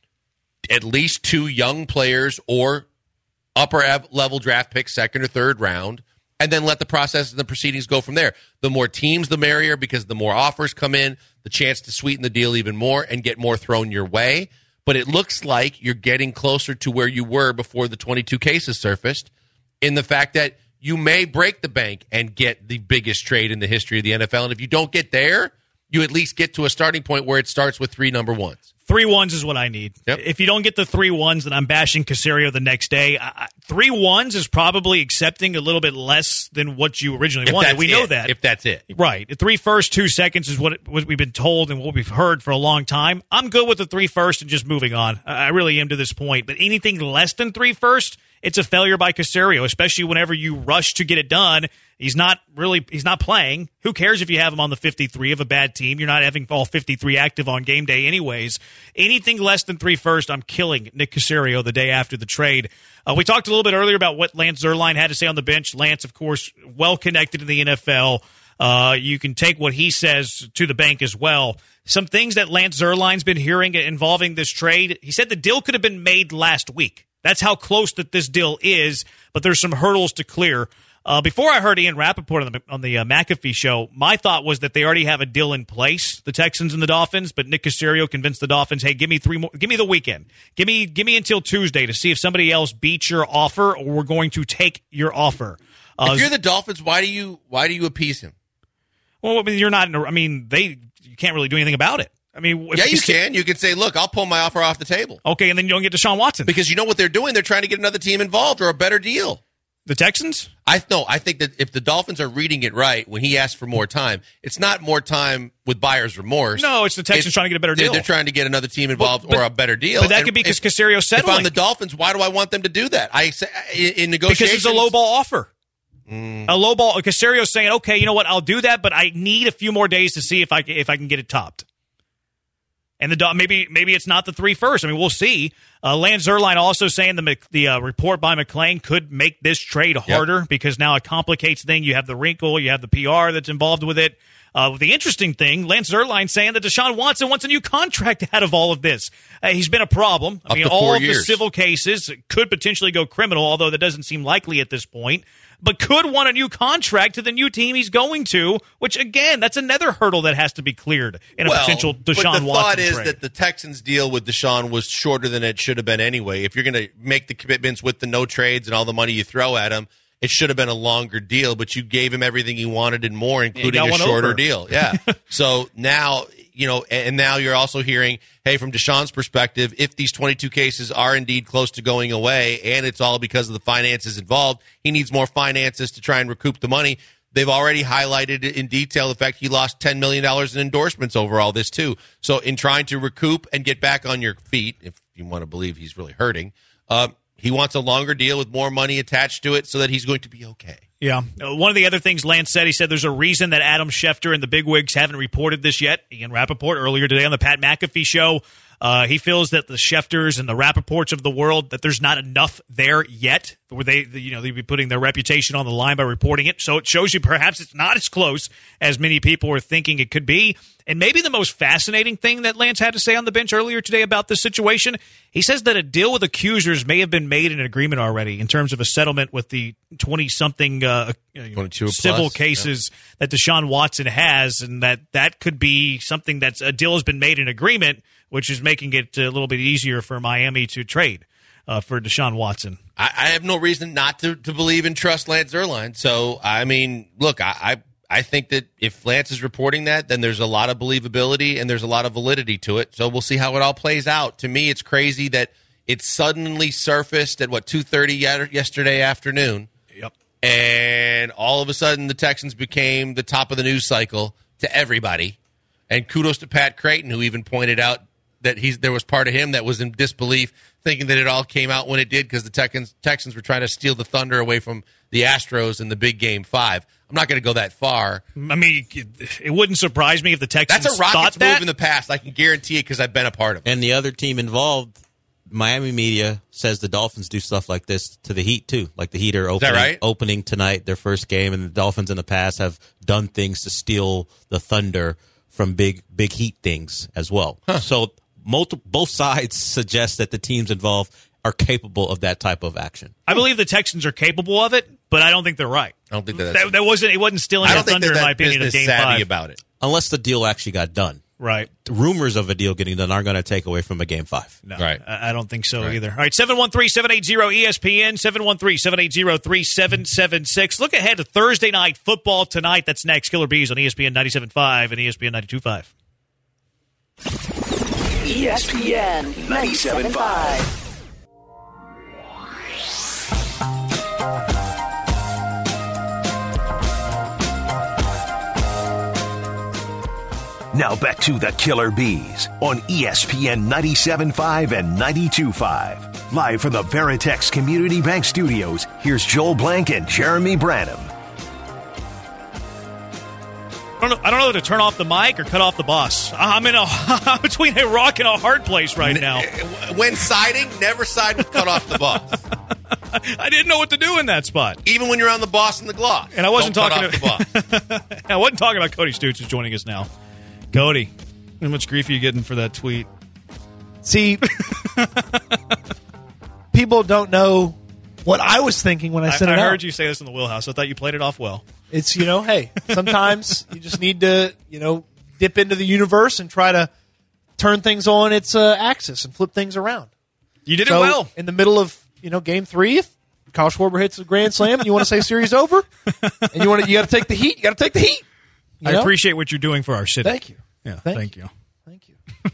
C: at least two young players or upper-level draft picks, second or third round, and then let the process and the proceedings go from there. The more teams, the merrier, because the more offers come in, the chance to sweeten the deal even more and get more thrown your way. But it looks like you're getting closer to where you were before the twenty-two cases surfaced, in the fact that you may break the bank and get the biggest trade in the history of the N F L. And if you don't get there, you at least get to a starting point where it starts with three number ones.
B: Three ones is what I need.
C: Yep.
B: If you don't get the three ones, then I'm bashing Caserio the next day. I, three ones is probably accepting a little bit less than what you originally
C: If
B: wanted.
C: that's
B: We know
C: it.
B: that.
C: If that's it.
B: Right. Three first, two seconds is what, it, what we've been told and what we've heard for a long time. I'm good with the three first and just moving on. I really am to this point. But anything less than three first, it's a failure by Caserio, especially whenever you rush to get it done. He's not really he's not playing. Who cares if you have him on the fifty-three of a bad team? You're not having all fifty-three active on game day anyways. Anything less than three first, I'm killing Nick Caserio the day after the trade. Uh, we talked a little bit earlier about what Lance Zierlein had to say on the bench. Lance, of course, well connected in the N F L. Uh, you can take what he says to the bank as well. Some things that Lance Zierlein's been hearing involving this trade. He said the deal could have been made last week. That's how close that this deal is, but there's some hurdles to clear. Uh, before I heard Ian Rappaport on the, on the uh, McAfee show, my thought was that they already have a deal in place, the Texans and the Dolphins, but Nick Caserio convinced the Dolphins, hey, give me three more, give me the weekend. Give me give me until Tuesday to see if somebody else beats your offer or we're going to take your offer. Uh,
C: If you're the Dolphins, why do you why do you appease him?
B: well, I mean, you're not, in a, I mean, they you can't really do anything about it. I mean, if
C: Yeah, you
B: Case-
C: can. You can say, look, I'll pull my offer off the table.
B: Okay, and then you don't get Deshaun Watson.
C: Because you know what they're doing? They're trying to get another team involved or a better deal.
B: The Texans?
C: I no, I think that if the Dolphins are reading it right when he asked for more time, it's not more time with buyer's remorse.
B: No, it's the Texans trying to get a better
C: they're,
B: deal.
C: They're trying to get another team involved
B: But-
C: or a better deal.
B: But that
C: And
B: could be because
C: if-
B: Caserio's
C: If
B: settling.
C: I'm the Dolphins, why do I want them to do that? I say in, in negotiations
B: Because it's a low ball offer. Mm. A low ball. Caserio's saying, okay, you know what? I'll do that, but I need a few more days to see if I can, if I can get it topped. And the maybe maybe it's not the three first. I mean, we'll see. Uh, Lance Zierlein also saying the the uh, report by McClain could make this trade harder yep. because now it complicates things. You have the wrinkle, you have the P R that's involved with it. Uh, the interesting thing, Lance Zierlein saying that Deshaun Watson wants a new contract out of all of this. Uh, he's been a problem. I
C: Up
B: mean,
C: to
B: all
C: four
B: of
C: years.
B: the civil cases could potentially go criminal, although that doesn't seem likely at this point. But could want a new contract to the new team he's going to, which, again, that's another hurdle that has to be cleared in a
C: well,
B: potential Deshaun Watson
C: But the thought is
B: trade.
C: that the Texans' deal with Deshaun was shorter than it should have been anyway. If you're going to make the commitments with the no trades and all the money you throw at him, it should have been a longer deal, but you gave him everything he wanted and more, including
B: got
C: a
B: one
C: shorter
B: over.
C: deal. Yeah. So now, you know, and now you're also hearing, hey, from Deshaun's perspective, if these twenty-two cases are indeed close to going away and it's all because of the finances involved, he needs more finances to try and recoup the money. They've already highlighted in detail the fact he lost ten million dollars in endorsements over all this, too. So in trying to recoup and get back on your feet, if you want to believe he's really hurting, uh, he wants a longer deal with more money attached to it so that he's going to be okay.
B: Yeah. Uh, one of the other things Lance said, he said there's a reason that Adam Schefter and the bigwigs haven't reported this yet. Ian Rappaport earlier today on the Pat McAfee show, uh, he feels that the Schefters and the Rappaports of the world, that there's not enough there yet where they, you know, they'd be putting their reputation on the line by reporting it. So it shows you perhaps it's not as close as many people are thinking it could be. And maybe the most fascinating thing that Lance had to say on the bench earlier today about this situation, he says that a deal with accusers may have been made in an agreement already in terms of a settlement with the twenty-something uh, civil
C: plus,
B: cases yeah. that Deshaun Watson has, and that that could be something that's a deal has been made in agreement, which is making it a little bit easier for Miami to trade uh, for Deshaun Watson.
C: I, I have no reason not to, to believe and trust Lance Zierlein. So, I mean, look, I, I I think that if Lance is reporting that, then there's a lot of believability and there's a lot of validity to it. So we'll see how it all plays out. To me, it's crazy that it suddenly surfaced at, what, two thirty yesterday afternoon.
B: Yep.
C: And all of a sudden, the Texans became the top of the news cycle to everybody. And kudos to Pat Creighton, who even pointed out that he's there was part of him that was in disbelief, thinking that it all came out when it did because the Texans Texans were trying to steal the thunder away from the Astros in the big game five. I'm not going to go that far.
B: I mean, it wouldn't surprise me if the Texans
C: That's a Rockets
B: thought that.
C: move in the past. I can guarantee it because I've been a part of it.
G: And the other team involved, Miami media says the Dolphins do stuff like this to the Heat too. Like the Heat are opening,
C: right?
G: opening tonight, their first game, and the Dolphins in the past have done things to steal the thunder from big big Heat things as well. Huh. So multiple, both sides suggest that the teams involved are capable of that type of action.
B: I believe the Texans are capable of it, but I don't think they're right.
C: I don't think that
B: that, that wasn't it wasn't stealing the thunder, in my opinion, of game
C: savvy
B: five.
C: about it.
G: Unless the deal actually got done.
B: Right.
G: The rumors of a deal getting done aren't going to take away from a game five.
B: No,
C: right.
B: I don't think so
C: right.
B: either. All right, seven one three, seven eight zero, E S P N, seven one three, seven eight zero, three seven seven six. Look ahead to Thursday night football tonight. That's next. Killer Bees on E S P N ninety-seven point five and E S P N ninety-two point five.
A: E S P N ninety-seven point five. Now back to the Killer Bees on E S P N ninety-seven point five and ninety-two point five. Live from the Veritex Community Bank Studios, here's Joel Blank and Jeremy Branham.
B: I don't know, I don't know whether to turn off the mic or cut off the bus. I'm in a I'm between a rock and a hard place right now.
C: When siding, never side with cut off the boss.
B: I didn't know what to do in that spot.
C: Even when you're on the boss and the gloss.
B: And I wasn't
C: Don't
B: talking
C: cut off the boss.
B: I wasn't talking about Cody Stoots, who's joining us now. Cody, how much grief are you getting for that tweet?
H: See, people don't know what I was thinking when I said
B: I,
H: it
B: I
H: out.
B: heard you say this in the wheelhouse. I thought you played it off well.
H: It's, you know, hey, sometimes you just need to, you know, dip into the universe and try to turn things on its uh, axis and flip things around.
B: You did
H: so
B: it well.
H: In the middle of, you know, game three, if Kyle Schwarber hits a grand slam and you want to say series over, and you want to, you got to take the heat, you got to take the heat. You
B: I
H: know?
B: appreciate what you're doing for our city.
H: Thank you.
B: Yeah,
H: thank,
B: thank
H: you.
B: you.
H: Thank you.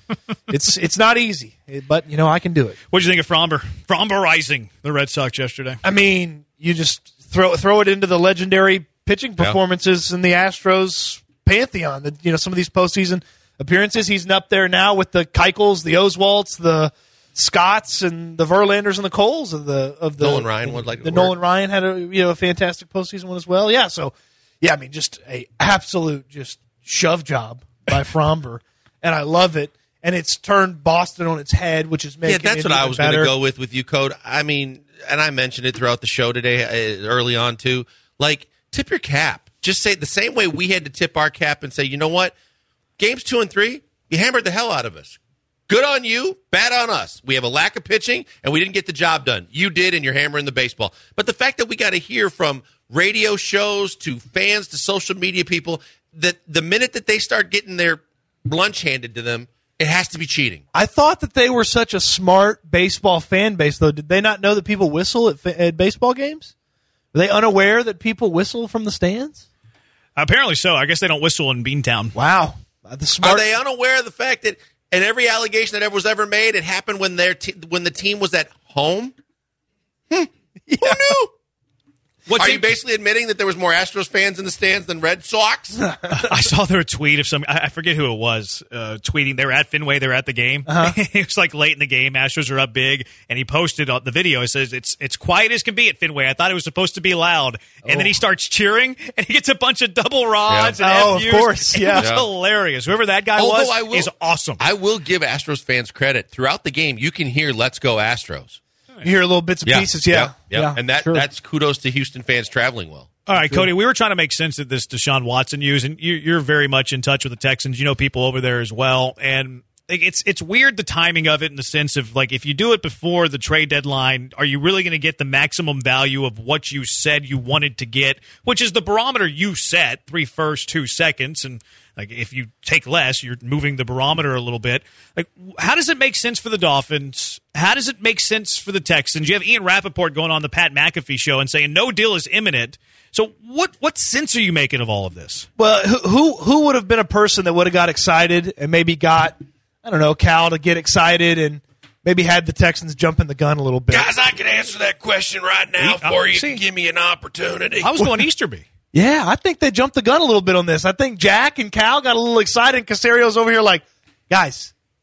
H: it's it's not easy, but, you know, I can do it.
B: What did you think of Fromber? Fromberizing the Red Sox yesterday.
H: I mean, you just throw throw it into the legendary pitching performances yeah. in the Astros pantheon. The, you know, some of these postseason appearances, he's up there now with the Keuchels, the Oswalts, the Scotts, and the Verlanders and the Coles of the of the
C: Nolan Ryan would like
H: the
C: to
H: Nolan
C: work.
H: Ryan had a you know a fantastic postseason one as well. Yeah, so yeah, I mean, just a absolute just shove job by Fromber, and I love it. And it's turned Boston on its head, which is making
C: yeah, that's
H: it
C: what I
H: even
C: was going
H: better.
C: to go with with you, Code. I mean, and I mentioned it throughout the show today, uh, early on too. Like, tip your cap. Just say the same way we had to tip our cap and say, you know what, games two and three, you hammered the hell out of us. Good on you, bad on us. We have a lack of pitching, and we didn't get the job done. You did, and you're hammering the baseball. But the fact that we got to hear from radio shows to fans to social media people that the minute that they start getting their lunch handed to them, it has to be cheating.
H: I thought that they were such a smart baseball fan base, though. Did they not know that people whistle at, at baseball games? Are they unaware that people whistle from the stands?
B: Apparently so. I guess they don't whistle in Beantown.
H: Wow. The smart-
C: Are they unaware of the fact that in every allegation that ever was ever made, it happened when their te- when the team was at home? Hmm.
H: Yeah.
C: Who knew?
B: What
C: Are
B: team-
C: you basically admitting that there was more Astros fans in the stands than Red Sox?
B: I saw there a tweet of some, I forget who it was, uh, tweeting. They were at Fenway, they were at the game.
H: Uh-huh.
B: It was like late in the game. Astros are up big, and he posted on the video. It says, it's it's quiet as can be at Fenway. I thought it was supposed to be loud. And
H: Oh.
B: then he starts cheering, and he gets a bunch of double rods
H: Yeah.
B: and
H: Oh,
B: F Us.
H: of course, yeah.
B: It was
C: Yeah.
B: hilarious. Whoever that guy
C: Although
B: was
C: I will-
B: is awesome.
C: I will give Astros fans credit. Throughout the game, you can hear "Let's Go Astros."
H: You hear little bits and pieces, yeah.
C: yeah, yeah. And that
H: sure.
C: that's kudos to Houston fans traveling well.
B: All right, Cody, we were trying to make sense of this Deshaun Watson news, and you, you're very much in touch with the Texans. You know people over there as well, and it's it's weird the timing of it in the sense of, like, if you do it before the trade deadline, are you really going to get the maximum value of what you said you wanted to get, which is the barometer you set, three firsts, two seconds, and like if you take less, you're moving the barometer a little bit. Like, how does it make sense for the Dolphins? How does it make sense for the Texans? You have Ian Rappaport going on the Pat McAfee show and saying no deal is imminent. So what what sense are you making of all of this?
H: Well, who, who who would have been a person that would have got excited and maybe got, I don't know, Cal to get excited and maybe had the Texans jumping the gun a little bit?
C: Guys, I can answer that question right now
B: Uh,
C: for you.
B: see.
C: To give me an opportunity.
B: I was going Easterby.
H: Yeah, I think they jumped the gun a little bit on this. I think Jack and Cal got a little excited, and Casario's over here like, guys,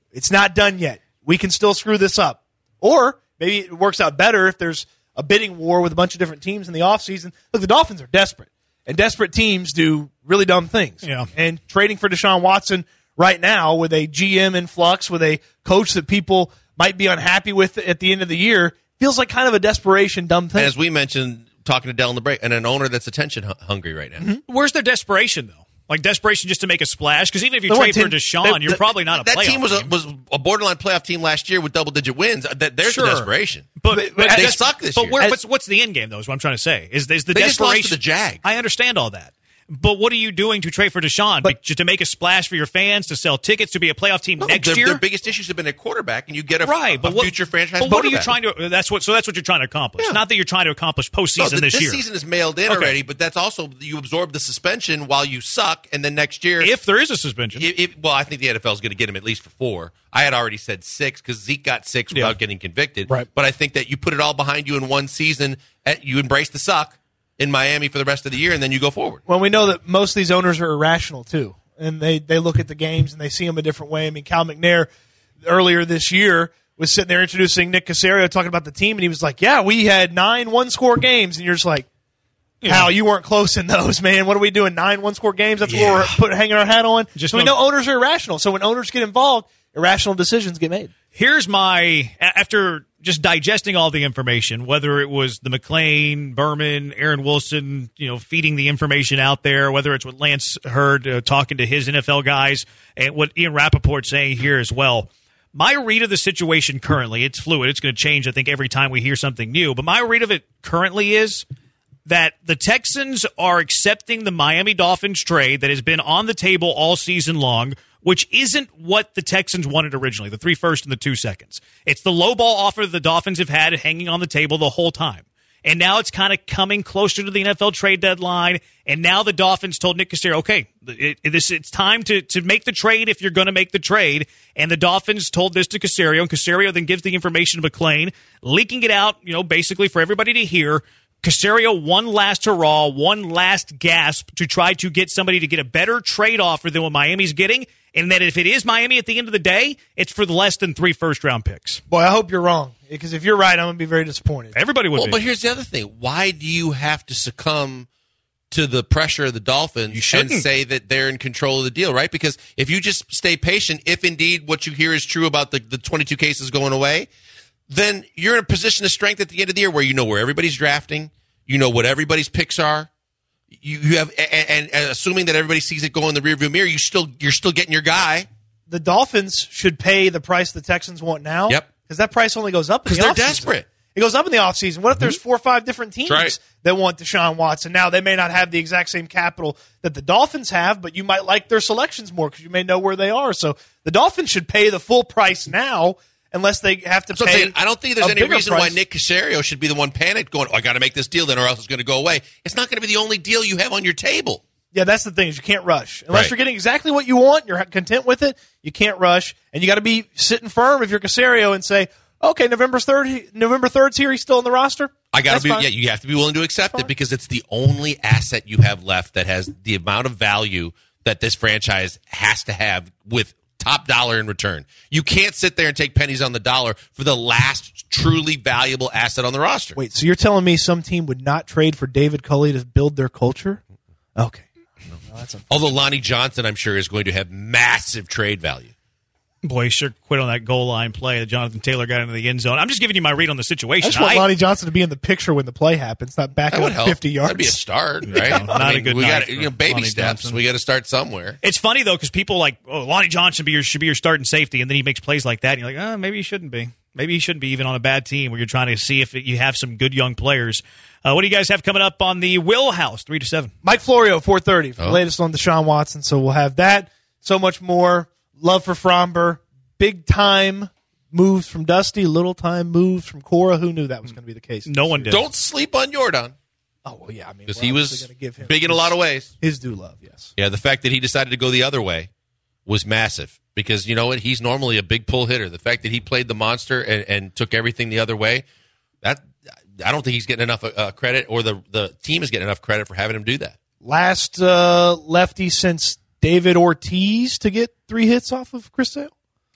H: It's not done yet. We can still screw this up. Or maybe it works out better if there's a bidding war with a bunch of different teams in the offseason. Look, the Dolphins are desperate, and desperate teams do really dumb things.
B: Yeah.
H: And trading for Deshaun Watson right now with a G M in flux, with a coach that people might be unhappy with at the end of the year, feels like kind of a desperation, dumb thing.
C: And as we mentioned, talking to Dell in the break, and an owner that's attention hu- hungry right now.
B: Mm-hmm. Where's their desperation, though? Like desperation just to make a splash? Because even if you
H: They
B: trade for
H: want ten-
B: Deshaun,
H: they-
B: you're
H: they-
B: probably not a
C: that
B: playoff
C: team was a,
B: team.
C: was a borderline playoff team last year with double-digit wins. That There's
B: Sure.
C: the desperation.
B: But,
H: But-
B: but
H: but
C: they
B: that's-
C: suck this
B: but
C: year.
B: where,
H: As-
B: what's, what's the end game, though, is what I'm trying to say. Is, is the
C: They just
B: desperation.
C: lost to the Jags.
B: I understand all that. But what are you doing to trade for Deshaun?
H: But-
B: Be- to make a splash for your fans, to sell tickets, to be a playoff team
C: No,
B: next
C: their,
B: year?
C: their biggest issues have been at quarterback, and you get a,
B: right,
C: a
B: but what,
C: future franchise
B: But what are you
C: quarterback.
B: trying to? That's what. So that's what you're trying to accomplish.
C: Yeah.
B: Not that you're trying to accomplish
C: No,
B: postseason
C: th-
B: this,
C: this
B: year.
C: season is mailed in
B: Okay.
C: already, but that's also you absorb the suspension while you suck, and then next year,
B: If there is a suspension,
C: It, it, well, I think the N F L is going to get him at least for four. I had already said six because Zeke got six
B: Yeah.
C: without getting convicted.
H: Right.
C: But I think that you put it all behind you in one season, at, you embrace the suck in Miami for the rest of the year, and then you go forward.
H: Well, we know that most of these owners are irrational, too. And they, they look at the games and they see them a different way. I mean, Cal McNair earlier this year was sitting there introducing Nick Caserio, talking about the team, and he was like, yeah, we had nine one-score games. And you're just like,
B: Yeah.
H: Hal, you weren't close in those, man. What are we doing, nine one-score games? That's
C: Yeah.
H: what we're put, hanging our hat on?
B: Just
H: so we
B: no-
H: know owners are irrational. So when owners get involved, irrational decisions get made.
B: Here's my a- after just digesting all the information, whether it was the McLean, Berman, Aaron Wilson, you know, feeding the information out there, whether it's what Lance heard uh, talking to his N F L guys, and what Ian Rappaport's saying here as well. My read of the situation currently, it's fluid. It's going to change, I think, every time we hear something new. But my read of it currently is that the Texans are accepting the Miami Dolphins trade that has been on the table all season long, which isn't what the Texans wanted originally, the three first and the two seconds. It's the low ball offer the Dolphins have had hanging on the table the whole time. And now it's kind of coming closer to the N F L trade deadline. And now the Dolphins told Nick Caserio, okay, it, it, this, it's time to, to make the trade if you're going to make the trade. And the Dolphins told this to Caserio, and Caserio then gives the information to McLean, leaking it out, you know, basically for everybody to hear. Caserio, one last hurrah, one last gasp to try to get somebody to get a better trade offer than what Miami's getting. And that if it is Miami at the end of the day, it's for the less than three first-round picks.
H: Boy, I hope you're wrong, because if you're right, I'm going to be very disappointed.
B: Everybody would
C: Well,
B: be.
C: but here's the other thing. Why do you have to succumb to the pressure of the Dolphins
B: You shouldn't.
C: and say that they're in control of the deal, right? Because if you just stay patient, if indeed what you hear is true about the, the twenty-two cases going away, then you're in a position of strength at the end of the year where you know where everybody's drafting, you know what everybody's picks are. You, you have, and, and assuming that everybody sees it go in the rearview mirror, you still you're still getting your guy.
H: The Dolphins should pay the price the Texans want now.
C: Yep.
H: Because that price only goes up in the
C: Because they're
H: offseason.
C: desperate.
H: It goes up in the offseason. What if there's four or five different teams
C: That's right.
H: that want Deshaun Watson? Now, they may not have the exact same capital that the Dolphins have, but you might like their selections more because you may know where they are. So the Dolphins should pay the full price now unless they have to
C: So I'm
H: pay
C: saying, I don't think there's
H: a
C: any
H: bigger
C: reason why
H: price.
C: Nick Caserio should be the one panicked going, oh, I got to make this deal then or else it's going to go away. It's not going to be the only deal you have on your table.
H: Yeah, that's the thing is you can't rush. Unless
C: Right.
H: you're getting exactly what you want, you're content with it, you can't rush. And you got to be sitting firm if you're Caserio and say, okay, November third, November third's here, he's still on the roster.
C: I got
H: That's
C: to be,
H: fine.
C: yeah, you have to be willing to accept
H: Fine.
C: it because it's the only asset you have left that has the amount of value that this franchise has to have with top dollar in return. You can't sit there and take pennies on the dollar for the last truly valuable asset on the roster.
H: Wait, so you're telling me some team would not trade for David Culley to build their culture? Okay. No, that's unfair.
C: Although Lonnie Johnson, I'm sure, is going to have massive trade value.
B: Boy, he sure quit on that goal line play that Jonathan Taylor got into the end zone. I'm just giving you my read on the
H: I
B: situation.
H: just want
B: I-
H: Lonnie Johnson to be in the picture when the play happens, not back
C: That would
H: up
C: help.
H: fifty yards.
C: That'd be a start, right?
B: Yeah, not
C: I
B: a
C: mean,
B: good
C: we
B: night
C: got
B: for
C: you know baby
B: Lonnie
C: steps.
B: Johnson.
C: We got to start somewhere.
B: It's funny, though, because people like, oh, Lonnie Johnson be your, should be your starting safety, and then he makes plays like that, and you're like, oh, maybe he shouldn't be. Maybe he shouldn't be even on a bad team where you're trying to see if you have some good young players. Uh, what do you guys have coming up on the Will House, three to seven?
H: Mike Florio, four thirty, for the
C: Oh.
H: latest on Deshaun Watson. So we'll have that. So much more. Love for Fromber. Big time moves from Dusty. Little time moves from Cora. Who knew that was going to be the case?
B: No one did.
C: Don't sleep on Jordan
H: Oh, well, yeah. I mean,
C: because
H: we're
C: he
H: obviously
C: was
H: gonna give him
C: big in a
H: his-
C: lot of ways.
H: His due love, yes.
C: Yeah, the fact that he decided to go the other way was massive because you know what? He's normally a big pull hitter. The fact that he played the monster and, and took everything the other way, that I don't think he's getting enough uh, credit, or the the team is getting enough credit for having him do that.
H: Last uh, lefty since David Ortiz to get three hits off of Chris Sale.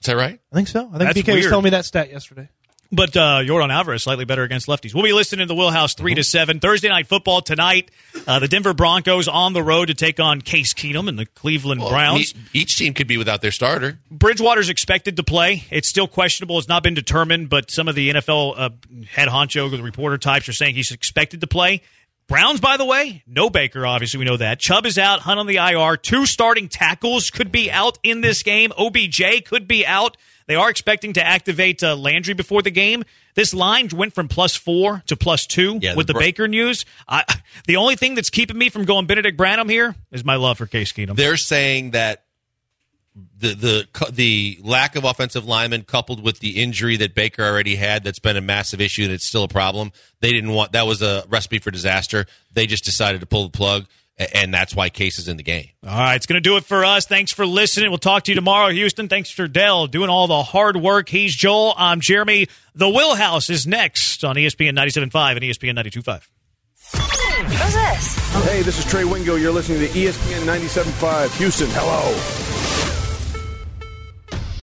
C: Is that right?
H: I think so. I think
B: That's
H: B K was
B: weird.
H: telling me that stat yesterday.
B: But uh, Jordan Alvarez slightly better against lefties. We'll be listening to the Wheelhouse three to seven Thursday night football tonight. Uh, the Denver Broncos on the road to take on Case Keenum and the Cleveland
C: Well,
B: Browns.
C: e- each team could be without their starter.
B: Bridgewater's expected to play. It's still questionable. It's not been determined, but some of the N F L uh, head honcho, the reporter types, are saying he's expected to play. Browns, by the way, no Baker, obviously, we know that. Chubb is out, Hunt on the I R. Two starting tackles could be out in this game. O B J could be out. They are expecting to activate uh, Landry before the game. This line went from plus four to plus two
C: Yeah,
B: with
C: the
B: the
C: Br-
B: Baker news. I, the only thing that's keeping me from going Benedict Branham here is my love for Case Keenum.
C: They're saying that the the the lack of offensive linemen coupled with the injury that Baker already had, that's been a massive issue and it's still a problem. They didn't want that was a recipe for disaster. They just decided to pull the plug, and that's why Case is in the game.
B: All right, it's going to do it for us. Thanks for listening. We'll talk to you tomorrow, Houston. Thanks for Dell doing all the hard work. He's Joel. I'm Jeremy. The Wheelhouse is next on E S P N ninety-seven point five and E S P N ninety-two point five.
I: Who's this?
E: Hey, this is Trey Wingo. You're listening to E S P N ninety-seven point five. Houston, hello.